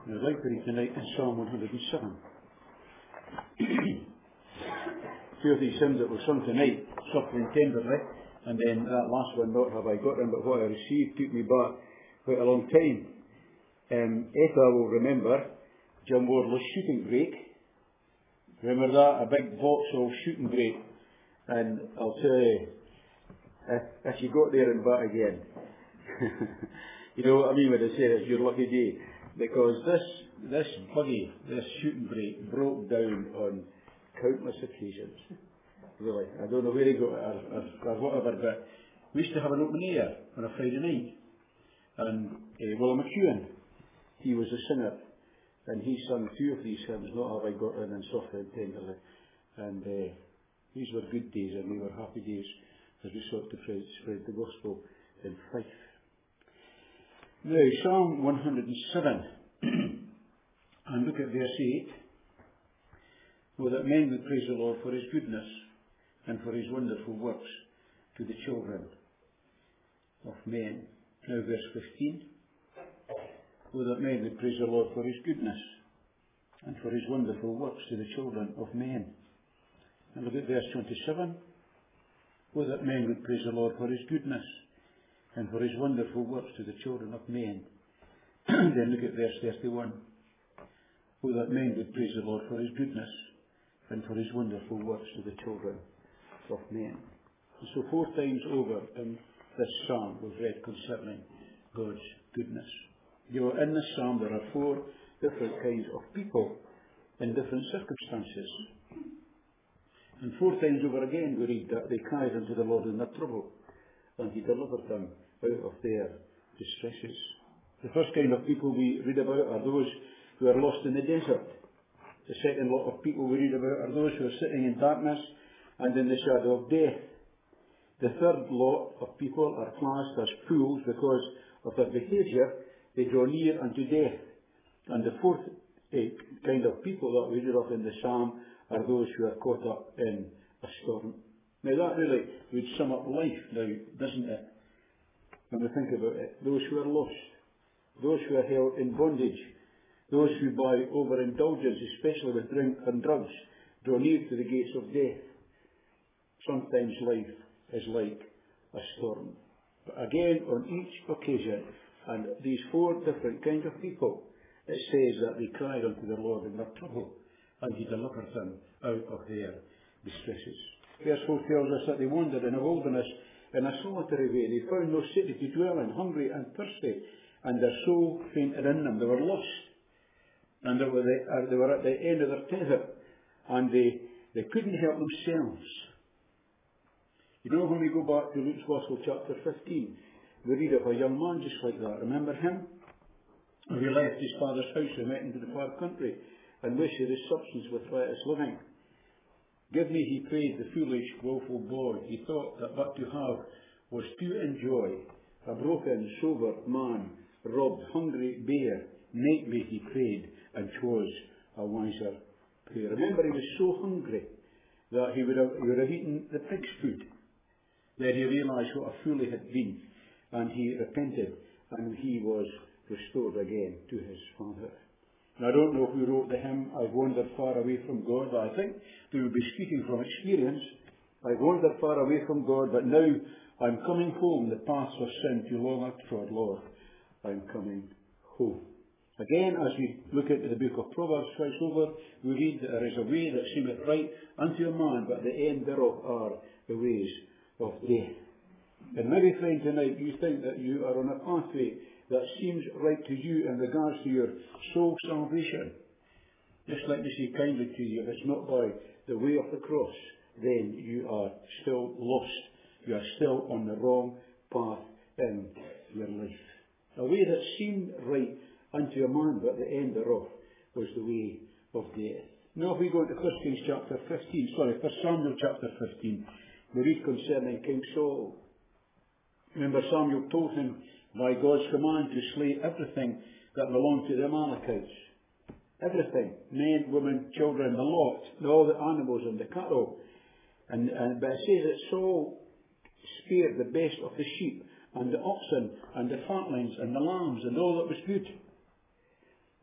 And I'd like to read tonight in Psalm 107. Two of these hymns that were sung tonight, Suffering Tenderly, and then that last one, Not Have I Got Him, but What I Received, took me back quite a long time. Etta will remember Jim Wardlow's shooting break. Remember that? A big Vauxhall shooting break. And I'll tell you, if you got there and back again, you know what I mean when I say it's your lucky day. Because this buggy, this shooting break, broke down on countless occasions. Really. I don't know where he got it or whatever, but we used to have an open air on a Friday night. And William McEwen, he was a singer, and he sung two of these hymns, Not Have I Got In and Suffering Tenderly. And these were good days, and they were happy days as we sought to spread the gospel in Fife. Now, Psalm 107, and look at verse 8. Oh, that men would praise the Lord for his goodness and for his wonderful works to the children of men. Now, verse 15. Oh, that men would praise the Lord for his goodness and for his wonderful works to the children of men. And look at verse 27. Oh, that men would praise the Lord for his goodness and for his wonderful works to the children of men. Then look at verse 31. Oh, that men would praise the Lord for his goodness and for his wonderful works to the children of men. And so 4 times over in this psalm we've read concerning God's goodness. You know, in this psalm there are 4 different kinds of people in different circumstances. And 4 times over again we read that they cried unto the Lord in their trouble, and he delivered them out of their distresses. The first kind of people we read about are those who are lost in the desert. The second lot of people we read about are those who are sitting in darkness and in the shadow of death. The third lot of people are classed as fools because of their behaviour. They draw near unto death. And the fourth kind of people that we read of in the psalm are those who are caught up in a storm. Now that really would sum up life now, doesn't it? When we think about it. Those who are lost, those who are held in bondage, those who by overindulgence, especially with drink and drugs, draw near to the gates of death. Sometimes life is like a storm. But again, on each occasion, and these 4 different kinds of people, it says that they cried unto the Lord in their trouble, and he delivered them out of their distresses. Verse 4 tells us that they wandered in a wilderness in a solitary way. They found no city to dwell in, hungry and thirsty, and their soul fainted in them. They were lost, and they were at the end of their tether, and they couldn't help themselves. You know, when we go back to Luke's Gospel chapter 15, we read of a young man just like that. Remember him? He left his father's house and went into the far country and wasted his substance with riotous living. Give me, he prayed, the foolish, woeful boy. He thought that but to have was to enjoy. A broken, sober man, robbed, hungry, bare. Make me, he prayed, and chose a wiser prayer. Remember, he was so hungry that he would have eaten the pig's food. Then he realised what a fool he had been, and he repented, and he was restored again to his father. And I don't know who wrote the hymn, I've wandered far away from God, but I think they would be speaking from experience. I've wandered far away from God, but now I'm coming home. The paths of sin too long I've trod, Lord, I'm coming home. Again, as we look into the book of Proverbs twice over, we read that there is a way that seemeth right unto a man, but the end thereof are the ways of death. And maybe, friend, tonight you think that you are on a pathway that seems right to you in regards to your soul salvation. Just let me say kindly to you, if it's not by the way of the cross, then you are still lost. You are still on the wrong path in your life. A way that seemed right unto a man, but the end thereof was the way of death. Now if we go into 1 Samuel chapter 15, we read concerning King Saul. Remember, Samuel told him by God's command to slay everything that belonged to the Amalekites. Everything. Men, women, children, the lot, all the animals and the cattle. But it says that Saul spared the best of the sheep and the oxen and the fatlings and the lambs and all that was good.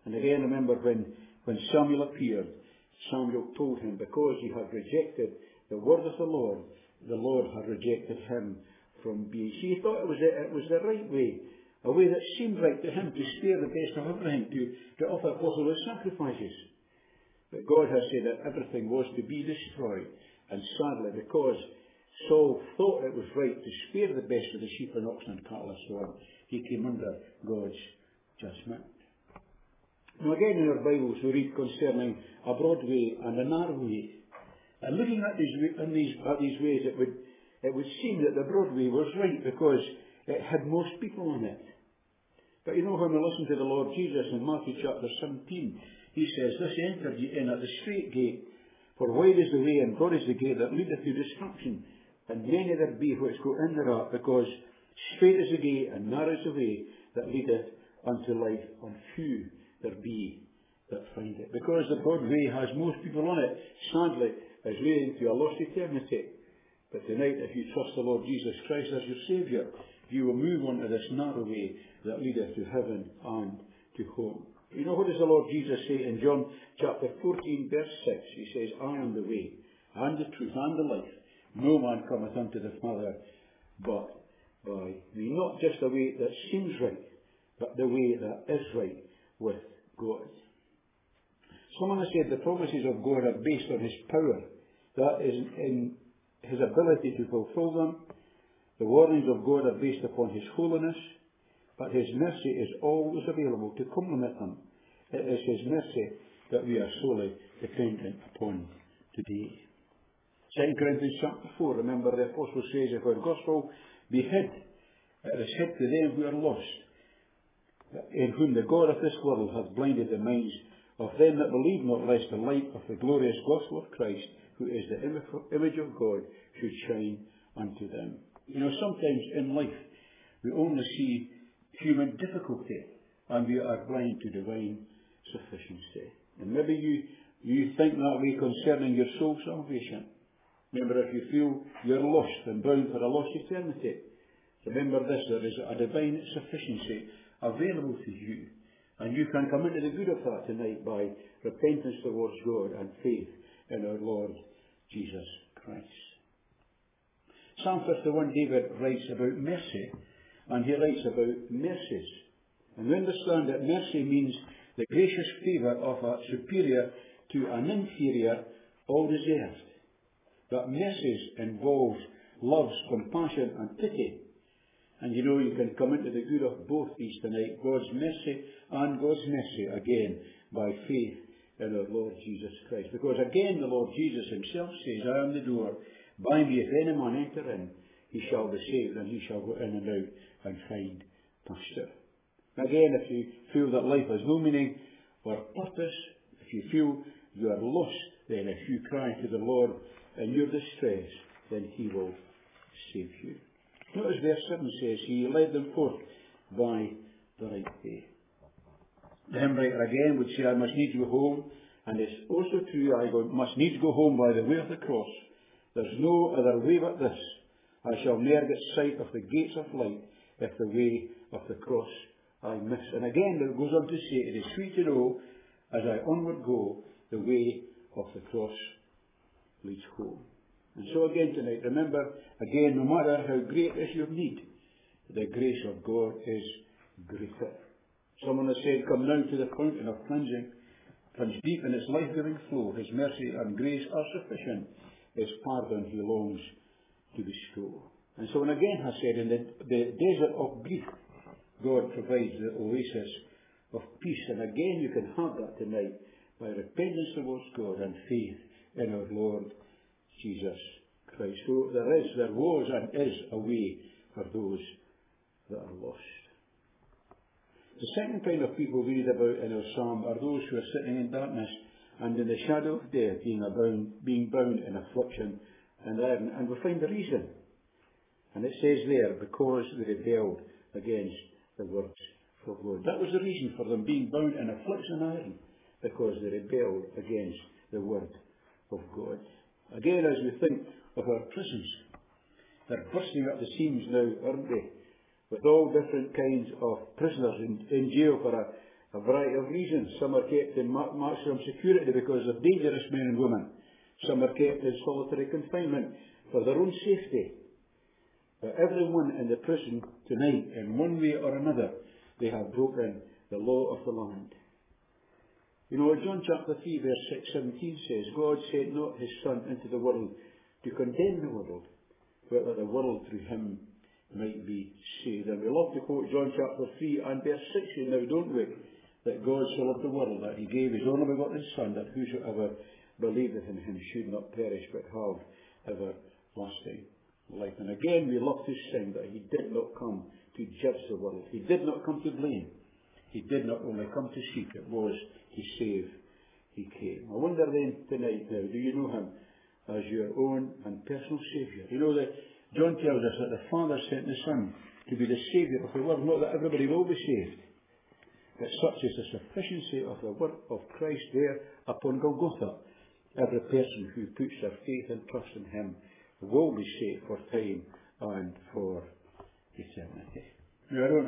And again, remember when Samuel appeared, Samuel told him, because he had rejected the word of the Lord had rejected him from being. See, he thought it was the right way, a way that seemed right to him, to spare the best of everything, to offer possible sacrifices. But God has said that everything was to be destroyed. And sadly, because Saul thought it was right to spare the best of the sheep and oxen and cattle and so on, he came under God's judgment. Now again in our Bibles we read concerning a broad way and a narrow way. And looking at these ways, it would seem that the broad way was right because it had most people on it. But you know, when we listen to the Lord Jesus in Matthew chapter 17, he says, "This enter ye in at the strait gate, for wide is the way and broad is the gate that leadeth to destruction, and many there be which go in thereat, because strait is the gate and narrow is the way that leadeth unto life, and few there be that find it." Because the broad way has most people on it, sadly, is leading to a lost eternity. But tonight, if you trust the Lord Jesus Christ as your Saviour, you will move on to this narrow way that leadeth to heaven and to home. You know, what does the Lord Jesus say in John chapter 14 verse 6? He says, "I am the way, and the truth, and the life. No man cometh unto the Father but by me." Not just the way that seems right, but the way that is right with God. Someone has said the promises of God are based on His power, that is in His ability to fulfill them. The warnings of God are based upon His holiness, but His mercy is always available to complement them. It is His mercy that we are solely dependent upon today. 2 Corinthians chapter 4, remember the Apostle says, "If our gospel be hid, it is hid to them who are lost, in whom the God of this world hath blinded the minds of them that believe not, lest the light of the glorious gospel of Christ, who is the image of God, should shine unto them." You know, sometimes in life we only see human difficulty and we are blind to divine sufficiency. And maybe you think that way concerning your soul salvation. Remember, if you feel you're lost and bound for a lost eternity, remember this: there is a divine sufficiency available to you. And you can come into the good of that tonight by repentance towards God and faith in our Lord Jesus Christ. Psalm 51, David writes about mercy, and he writes about mercies. And we understand that mercy means the gracious favour of a superior to an inferior, all deserved. That mercies involves love's compassion and pity. And you know, you can come into the good of both these tonight, God's mercy and God's mercy, again, by faith in our Lord Jesus Christ. Because again, the Lord Jesus himself says, "I am the door. By me, if any man enter in, he shall be saved, and he shall go in and out and find pasture." Again, if you feel that life has no meaning or purpose, if you feel you are lost, then if you cry to the Lord in your distress, then he will save you. Notice verse 7 says, "He led them forth by the right way." The hymn writer again would say, "I must needs go home," and it's also true, I must needs go home by the way of the cross. There's no other way but this. I shall ne'er get sight of the gates of light if the way of the cross I miss. And again it goes on to say, "It is sweet to know, as I onward go, the way of the cross leads home." And so again tonight, remember, again, no matter how great is your need, the grace of God is greater. Someone has said, "Come now to the fountain of cleansing, plunge deep in its life-giving flow. His mercy and grace are sufficient. His pardon he longs to bestow." And so, and again has said, in the desert of grief, God provides the oasis of peace. And again, you can have that tonight by repentance towards God and faith in our Lord Jesus Christ. So there was and is a way for those that are lost. The second kind of people we read about in our psalm are those who are sitting in darkness and in the shadow of death, being bound in affliction and iron. And we find the reason. And it says there, because they rebelled against the words of God. That was the reason for them being bound in affliction and iron, because they rebelled against the word of God. Again, as we think of our prisons, they're bursting at the seams now, aren't they? With all different kinds of prisoners in jail for a variety of reasons. Some are kept in maximum security because of dangerous men and women. Some are kept in solitary confinement for their own safety. But everyone in the prison tonight, in one way or another, they have broken the law of the land. You know, John chapter 3 verse 17 says, God sent not his Son into the world to condemn the world, but that the world through him might be saved. And we love to quote John chapter 3 and verse 16 now, don't we? That God so loved the world that he gave his only begotten Son, that whosoever believeth in him should not perish but have everlasting life. And again we love to sing that he did not come to judge the world. He did not come to blame. He did not only come to seek, it was to save. He came. I wonder then tonight now, do you know him as your own and personal Saviour? You know that John tells us that the Father sent the Son to be the Saviour of the world, not that everybody will be saved, but such is the sufficiency of the work of Christ there upon Golgotha. Every person who puts their faith and trust in him will be saved for time and for eternity. Now, I don't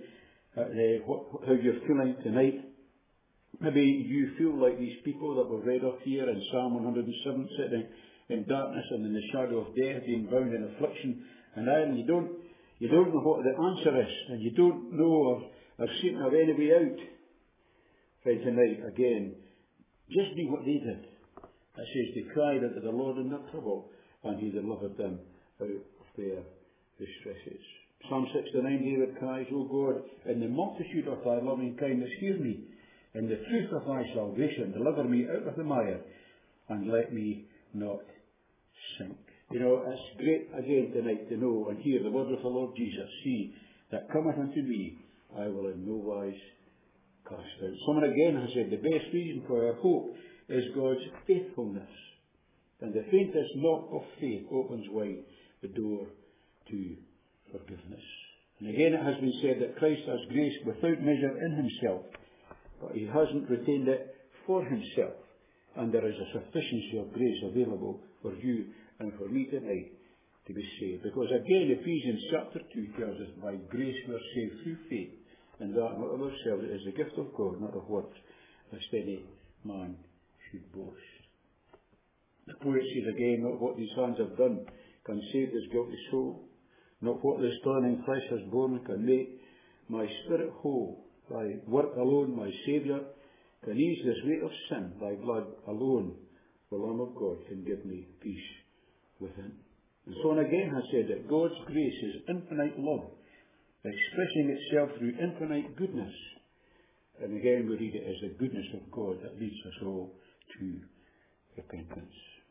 know how you're feeling tonight. Maybe you feel like these people that were read off here in Psalm 107, sitting in darkness and in the shadow of death, being bound in affliction and iron. You don't know what the answer is, and you don't know or seem of any way out. Right, tonight, again, just do what they did. It says they cried unto the Lord in their trouble, and he delivered them out of their distresses. Psalm 69, David cries, O God, in the multitude of thy loving kindness, hear me. In the truth of thy salvation, deliver me out of the mire, and let me not sink. You know, it's great again tonight to know and hear the word of the Lord Jesus. He that cometh unto me, I will in no wise cast out. Someone again has said the best reason for our hope is God's faithfulness. And the faintest knock of faith opens wide the door to forgiveness. And again it has been said that Christ has grace without measure in himself, but he hasn't retained it for himself. And there is a sufficiency of grace available for you and for me tonight to be saved. Because again, Ephesians chapter 2 tells us, by grace we are saved through faith, and that not of ourselves, it is the gift of God, not of works, lest any man should boast. The poet says again, not what these hands have done can save this guilty soul, not what this thorn flesh has borne can make my spirit whole. Thy work alone, my Saviour, can ease this weight of sin. Thy blood alone, the Lamb of God, can give me peace within. And so on again has said that God's grace is infinite love, expressing itself through infinite goodness. And again we read it as the goodness of God that leads us all to repentance.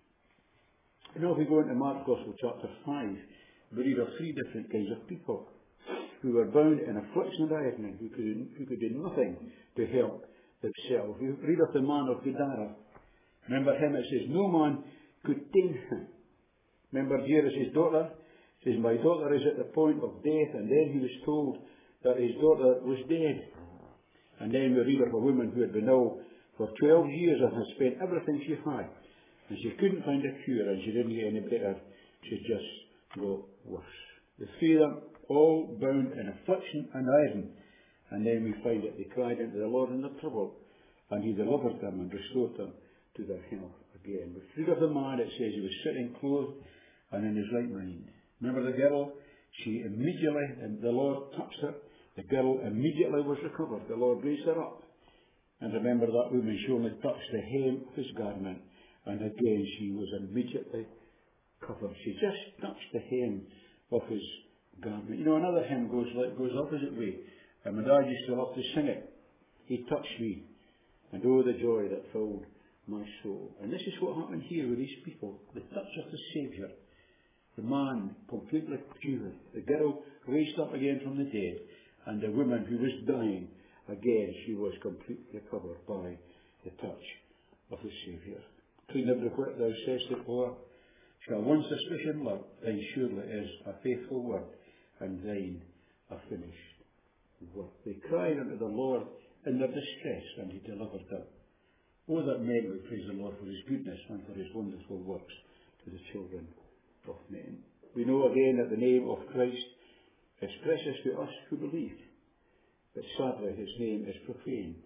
You know, if we go into Mark Gospel chapter 5, we read of three different kinds of people who were bound in affliction and iron, who could do nothing to help themselves. We read of the man of Gadara. Remember him, it says, no man could tame him. Remember Jairus' daughter? It says, my daughter is at the point of death, and then he was told that his daughter was dead. And then we read of a woman who had been ill for 12 years and had spent everything she had, and she couldn't find a cure, and she didn't get any better. She just got worse. The three of them all bound in affliction and iron. And then we find that they cried unto the Lord in their trouble, and he delivered them and restored them to their health again. We read of the man, it says he was sitting clothed and in his right mind. Remember the girl? She immediately, and the Lord touched her, the girl immediately was recovered. The Lord raised her up. And remember that woman, she only touched the hem of his garment, and again she was immediately covered. She just touched the hem of his garment. You know, another hymn goes opposite way. And my dad used to love to sing it. He touched me, and oh, the joy that filled my soul. And this is what happened here with these people. The touch of the Saviour. The man completely cured. The girl raised up again from the dead. And the woman who was dying, again, she was completely recovered by the touch of the Saviour. Clean every whit thou sayest it o'er. Shall one suspicion lurk, thine surely is a faithful word, and thine a finished work. They cried unto the Lord in their distress, and he delivered them. Oh, that men would praise the Lord for his goodness and for his wonderful works to the children of men. We know again that the name of Christ is precious to us who believe, but sadly his name is profane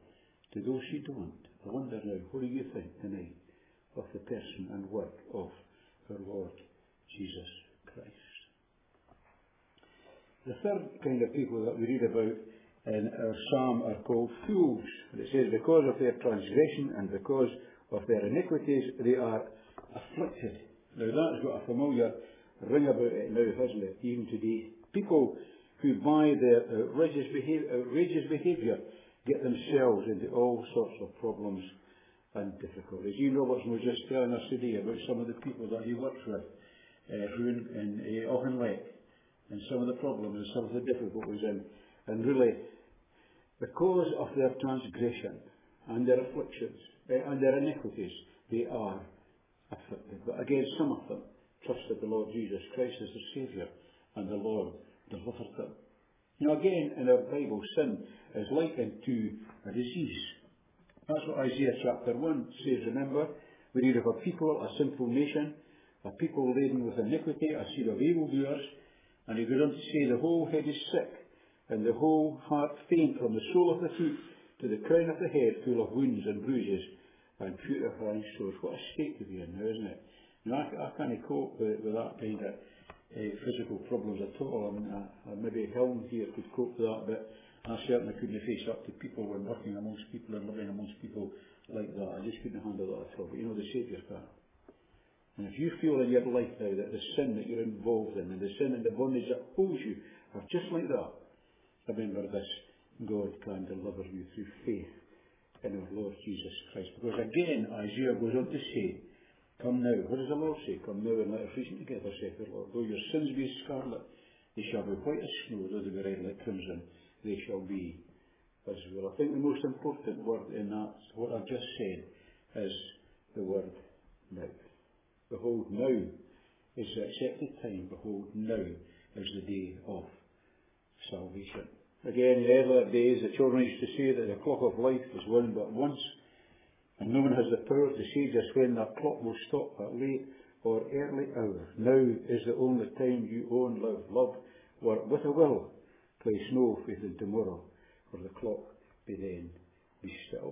to those who don't. I wonder now, what do you think tonight of the person and work of our Lord Jesus Christ? The third kind of people that we read about in our psalm are called fools. It says, because of their transgression and because of their iniquities, they are afflicted. Now that's got a familiar ring about it now, hasn't it, even today. People who by their outrageous behaviour get themselves into all sorts of problems and difficulties. Ian Robertson was just telling us today about some of the people that he works with who in Auchinleck, and some of the problems and some of the difficulties, and really because of their transgression and their afflictions and their iniquities, they are afflicted. But again, some of them trusted the Lord Jesus Christ as their Saviour, and the Lord delivered them. Now again, in our Bible, sin is likened to a disease. That's what Isaiah chapter 1 says. Remember, we read of a people, a sinful nation, a people laden with iniquity, a seed of evildoers, and he goes on to say, the whole head is sick, and the whole heart faint, from the sole of the foot to the crown of the head, full of wounds and bruises and putrefying sores. What a state to be in now, isn't it? Now, I can't cope with that kind of physical problems at all. I mean, maybe Helen here could cope with that, but I certainly couldn't face up to people when working amongst people and living amongst people like that. I just couldn't handle that at all. But you know, the Saviour can. And if you feel in your life now that the sin that you're involved in and the sin and the bondage that holds you are just like that, remember this: God can deliver you through faith in our Lord Jesus Christ. Because again, Isaiah goes on to say, come now. What does the Lord say? Come now and let us reason together, saith the Lord. Though your sins be as scarlet, they shall be white as snow. Though they be red like crimson, they shall be as wool. I think the most important word in that, what I've just said, is the word now. Behold, now is the accepted time. Behold, now is the day of salvation. Again, in the earlier days, the children used to say that the clock of life is wound but once, and no one has the power to say just when that clock will stop at late or early hour. Now is the only time you own, love, work with a will, place no faith in tomorrow, for the clock be then be still.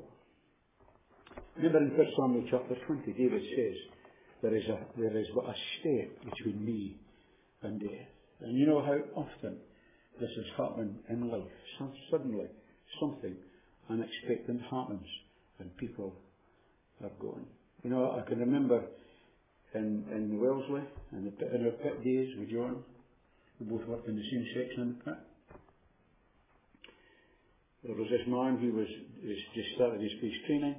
Remember in 1 Samuel chapter 20, David says, there is but a step between me and death. And you know how often this is happening in life. Suddenly something unexpected happens and people are gone. You know, I can remember in Wellesley, in our pit days with John, we both worked in the same section in the pit. There was this man who was just started his police training,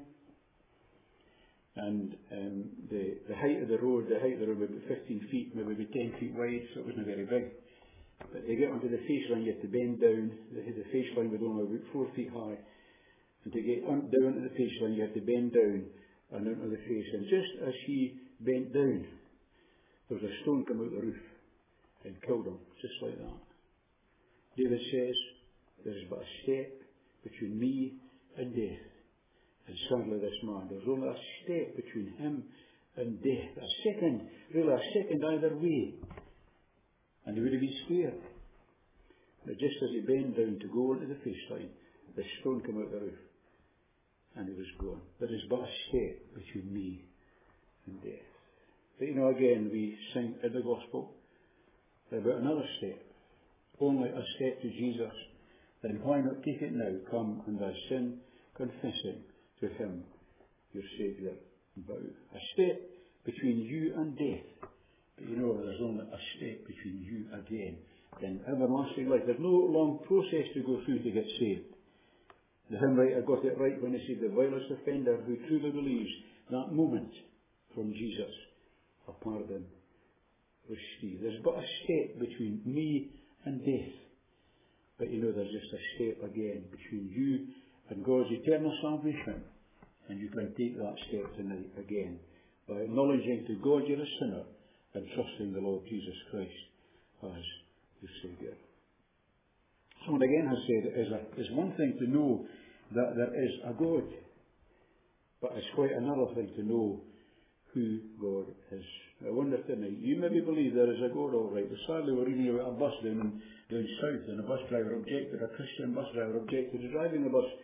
and the height of the road was about 15 feet, maybe 10 feet wide, so it wasn't very big. But to get onto the face line, you had to bend down. The face line was only about 4 feet high, and to get down to the face line, you had to bend down and onto the face. And just as he bent down, there was a stone come out the roof and killed him, just like that. David says, there is but a step between me and death. And sadly this man, there was only a step between him and death. A second either way. And he would have been spared. But just as he bent down to go into the face line, the stone came out the roof, and he was gone. There is but a step between me and death. But you know, again, we sing in the gospel about another step. Only a step to Jesus. Then why not take it now? Come and thy sin confessing to him, your Saviour, bow. A step between you and death. But you know, there's only a step between you again in everlasting life. There's no long process to go through to get saved. The hymn writer got it right when he said, the vilest offender who truly believes that moment from Jesus, a pardon received. There's but a step between me and death. But you know, there's just a step again between you and God's eternal salvation. And you can take that step tonight again by acknowledging to God you're a sinner and trusting the Lord Jesus Christ as your Saviour. Someone again has said it's one thing to know that there is a God, but it's quite another thing to know who God is. I wonder tonight, you maybe believe there is a God, all right, but sadly we're reading about a bus down south, and a bus driver objected, a Christian bus driver objected to driving the bus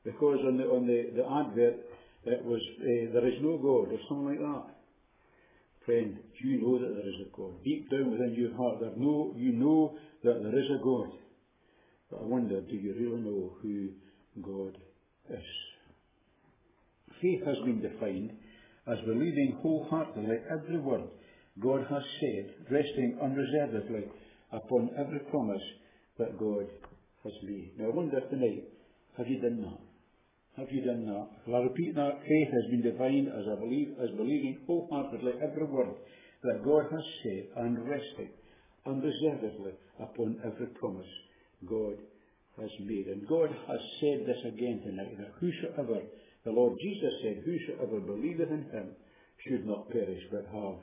Because on the advert it was, there is no God, or something like that. Friend, do you know that there is a God? Deep down within your heart, you know that there is a God. But I wonder, do you really know who God is? Faith has been defined as believing wholeheartedly every word God has said, resting unreservedly upon every promise that God has made. Now I wonder tonight, have you done that? Have you done that? Well, I repeat that. Faith has been defined as believing wholeheartedly every word that God has said and resting unreservedly upon every promise God has made. And God has said this again tonight, that whosoever, the Lord Jesus said, whosoever believeth in him should not perish but have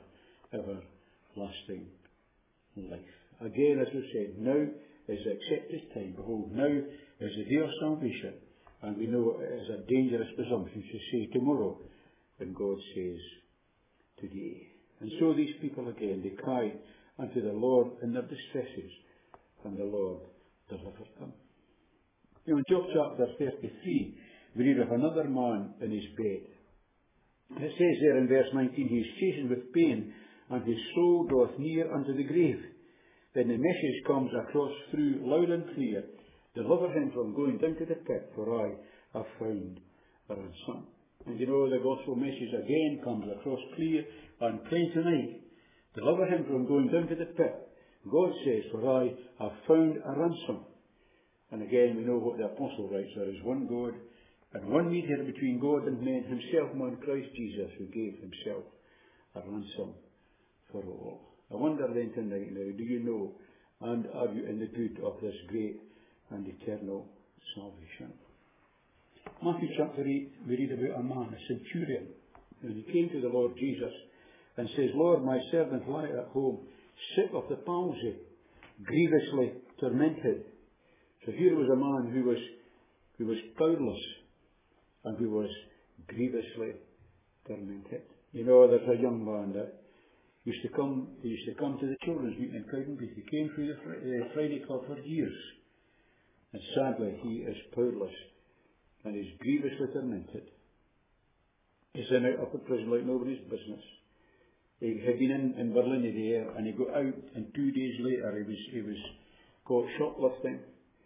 everlasting life. Again, as we said, now is the accepted time. Behold, now is the day of salvation. And we know it is a dangerous presumption to say tomorrow when God says today. And so these people again, they cried unto the Lord in their distresses, and the Lord delivered them. In Job chapter 33, we read of another man in his bed. And it says there in verse 19, he is chastened with pain, and his soul doth near unto the grave. Then the message comes across through loud and clear, deliver him from going down to the pit, for I have found a ransom. And you know, the gospel message again comes across clear and plain tonight. Deliver him from going down to the pit. God says, for I have found a ransom. And again, we know what the apostle writes, there is one God and one mediator between God and men, himself, man Christ Jesus, who gave himself a ransom for all. I wonder then tonight now, do you know, and are you in the good of this great and eternal salvation? Matthew chapter 8, we read about a man, a centurion, and he came to the Lord Jesus and says, Lord, my servant lieth at home, sick of the palsy, grievously tormented. So here was a man who was powerless and who was grievously tormented. You know, there's a young man that used to come to the children's meeting in Cowdenbeath. He came through the Friday Club for years. And sadly, he is powerless and is grievously tormented. He's in out of the prison like nobody's business. He had been in Berlin there, and he got out, and 2 days later he was caught shoplifting.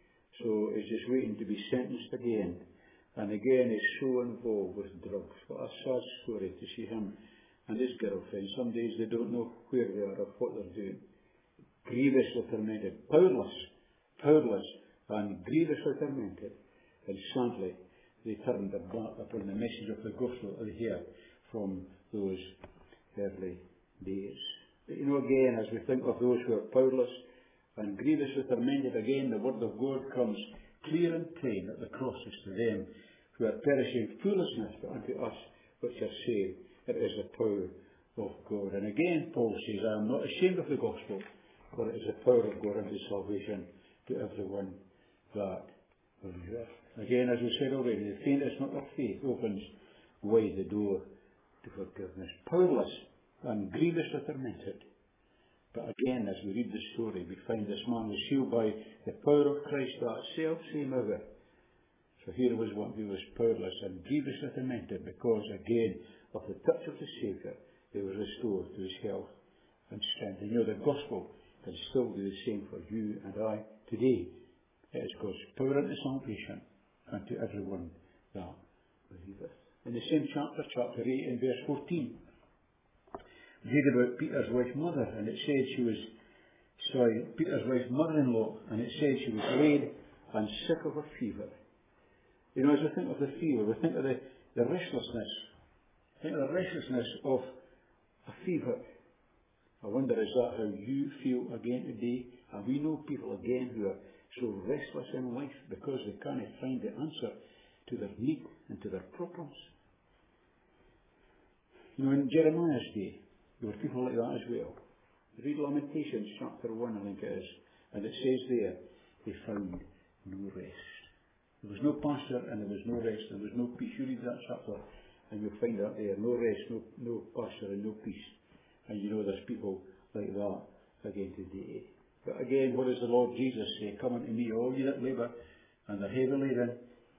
So he's just waiting to be sentenced again. And again he's so involved with drugs. What a sad story to see him and his girlfriend. Some days they don't know where they are or what they're doing. Grievously tormented, powerless and grievously tormented. And sadly, they turned their back upon the message of the gospel that they heard from those early days. But you know, again, as we think of those who are powerless and grievously tormented, again, the word of God comes clear and plain that the cross is to them who are perishing foolishness, but unto us which are saved, it is the power of God. And again, Paul says, I am not ashamed of the gospel, for it is the power of God unto salvation to everyone that believeth. Again, as we said already, the faintest not of faith opens wide the door to forgiveness. Powerless and grievously tormented. But again, as we read the story, we find this man was healed by the power of Christ that self-same hour. So here was one who was powerless and grievously tormented because, again, of the touch of the Saviour, he was restored to his health and strength. And you know, the gospel can still do the same for you and I today. It is God's power unto salvation unto everyone that believeth. In the same chapter 8 and verse 14, we read about Peter's wife's mother, and it said Peter's wife's mother-in-law, and it said she was laid and sick of a fever. You know, as we think of the fever, we think of the restlessness. Think of the restlessness of a fever. I wonder, is that how you feel again today? And we know people again who are so restless in life because they can't find the answer to their need and to their problems. You know, in Jeremiah's day, there were people like that as well. Read Lamentations chapter 1, I think it is, and it says there, they found no rest. There was no pasture and there was no rest, there was no peace. You read that chapter and you'll find that there, no rest, no pasture and no peace. And you know there's people like that again today. But again, what does the Lord Jesus say? Come unto me, all ye that labour and are heavy laden,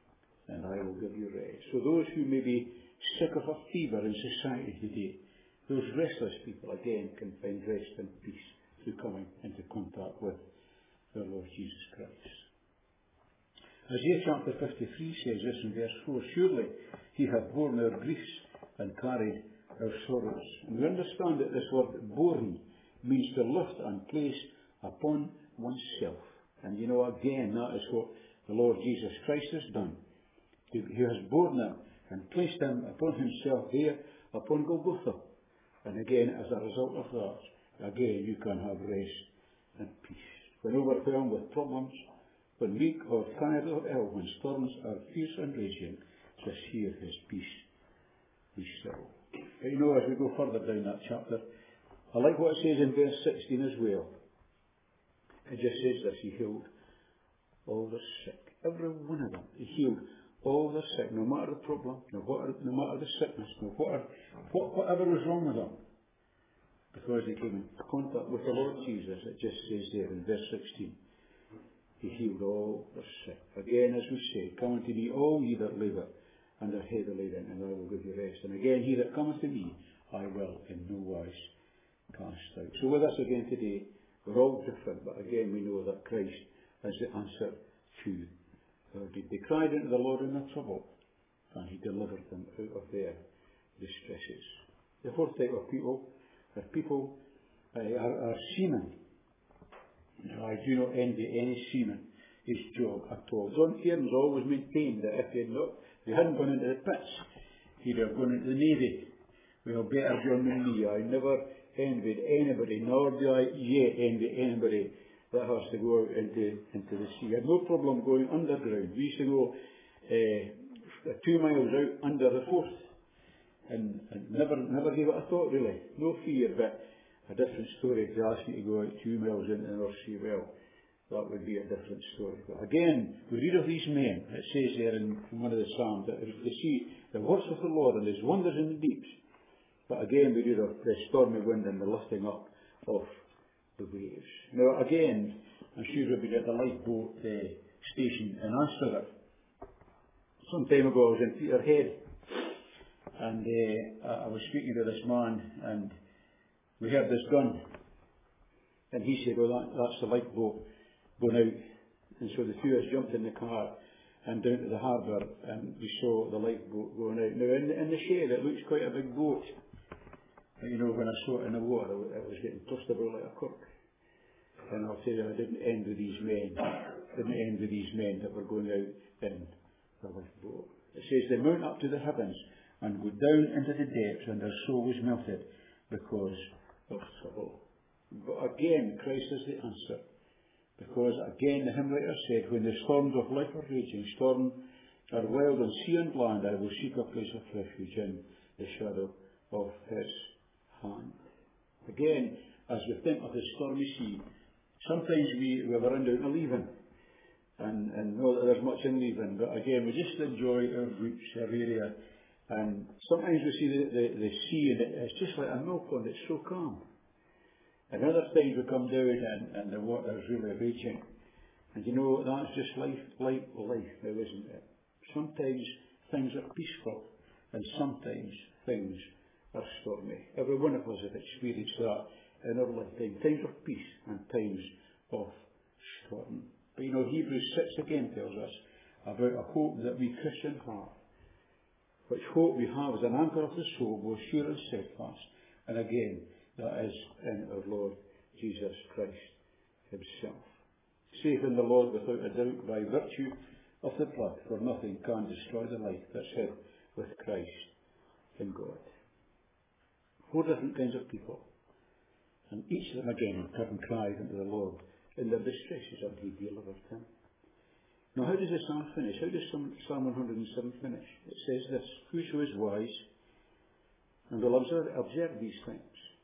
and I will give you rest. So those who may be sick of a fever in society today, those restless people, again, can find rest and peace through coming into contact with the Lord Jesus Christ. Isaiah chapter 53 says this in verse 4, surely he hath borne our griefs and carried our sorrows. And we understand that this word borne means to lift and place upon oneself. And again, that is what the Lord Jesus Christ has done. He has borne them and placed them upon himself there upon Golgotha. And again, as a result of that, again, you can have rest and peace. When overwhelmed with problems, when weak or tired or ill, when storms are fierce and raging, just hear his peace be still. But as we go further down that chapter, I like what it says in verse 16 as well. It just says this, he healed all the sick. Every one of them. He healed all the sick, no matter the problem, no matter the sickness, whatever was wrong with them. Because they came in contact with the Lord Jesus, it just says there in verse 16. He healed all the sick. Again, as we say, come unto me, all ye that labour and are heavy laden, and I will give you rest. And again, he that cometh to me, I will in no wise cast out. So with us again today, we're all different, but again we know that Christ is the answer to their need. They cried unto the Lord in their trouble, and he delivered them out of their distresses. The fourth type of people are people are seamen. I do not envy any seaman his job at all. John Cairns always maintained that if he hadn't gone into the pits, he'd have gone into the Navy. Well, better John than me. I never envied anybody, nor do I yet envy anybody that has to go out into the sea. I had no problem going underground. We used to go 2 miles out under the Forth, and never gave it a thought really. No fear, but a different story. If you ask me to go out 2 miles into the North Sea, well, that would be a different story. But again, we read of these men. It says there in one of the Psalms that they see the works of the Lord and his wonders in the deeps. But again, we read of the stormy wind and the lifting up of the waves. Now again, I'm sure you've been at the lifeboat station in Anstuther. Some time ago I was in Peterhead, and I was speaking to this man, and we heard this gun, and he said, well, that's the lifeboat going out. And so the two of us jumped in the car and down to the harbour, and we saw the lifeboat going out. Now in the shade it looks quite a big boat. But when I saw it in the water, it was getting tossed about like a cork. And I'll tell you, I didn't envy these men that were going out in the lifeboat. It says, they mount up to the heavens and go down into the depths, and their soul was melted because of trouble. But again, Christ is the answer. Because again, the hymn writer said, when the storms of life are raging, storm are wild on sea and land, I will seek a place of refuge in the shadow of his hand. Again, as we think of the stormy sea, sometimes we were in down to leaving, and know that there's much in leaving, but again, we just enjoy our groups, our area, and sometimes we see the sea, and it's just like a mill pond, it's so calm. And other times we come down and the water is really raging. And that's just life now, isn't it? Sometimes things are peaceful, and sometimes things are stormy. Every one of us have experienced that in our lifetime. Times of peace and times of storm. But Hebrews 6 again tells us about a hope that we Christians have. Which hope we have as an anchor of the soul, both sure and steadfast. And again, that is in our Lord Jesus Christ himself. Safe in the Lord without a doubt by virtue of the blood, for nothing can destroy the life that's hid with Christ in God. 4 different kinds of people. And each of them again turn cries unto the Lord in their distresses, and he delivered them. Now how does the psalm finish? How does Psalm 107 finish? It says this, whoso is wise and will observe these things,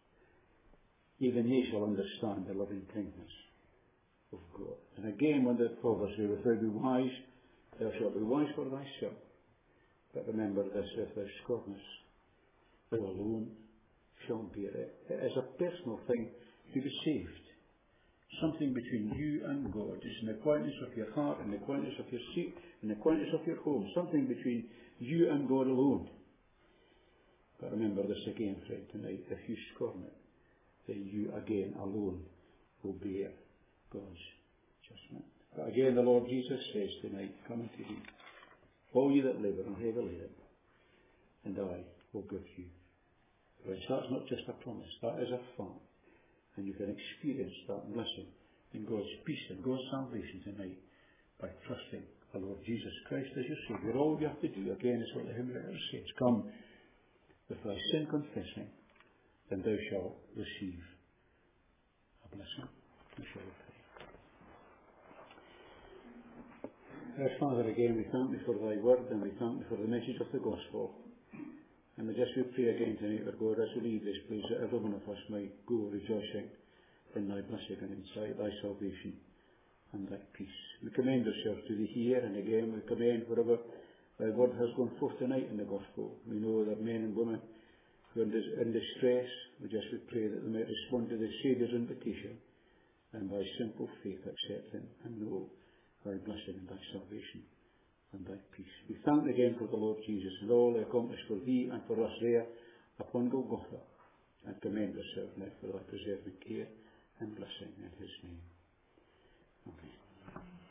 even they shall understand the loving kindness of God. And again, when the Proverbs say, if thou be wise, thou shalt be wise for thyself. But remember this, if thou scornest, thou alone shalt bear it. It is a personal thing to be saved. something between you and God. It's in the quietness of your heart, in the quietness of your seat, in the quietness of your home. Something between you and God alone. But remember this again, friend, tonight. If you scorn it, then you again alone will bear God's judgment. But again, the Lord Jesus says tonight, come unto me, all you that labour and heavy laden, and I will give you rest. That's not just a promise, that is a fact. And you can experience that blessing in God's peace and God's salvation tonight by trusting the Lord Jesus Christ as your Saviour. All you have to do, again, is what the hymn writer says, come with thy sin confessing, then thou shalt receive a blessing. We shall pray. Father, again, we thank thee for thy word, and we thank thee for the message of the gospel. And we pray again tonight, Lord God, as we leave this place, that every one of us might go rejoicing in thy blessing and in thy salvation and thy peace. We commend ourselves to thee here, and again we commend wherever thy word has gone forth tonight in the gospel. We know that men and women who are in distress, we pray that they might respond to the Saviour's invitation, and by simple faith accept him and know thy blessing and thy salvation and thy peace. We thank thee again for the Lord Jesus and all he accomplished for thee and for us there upon Golgotha, and commend ourselves now for thy preserving care and blessing in his name. Amen.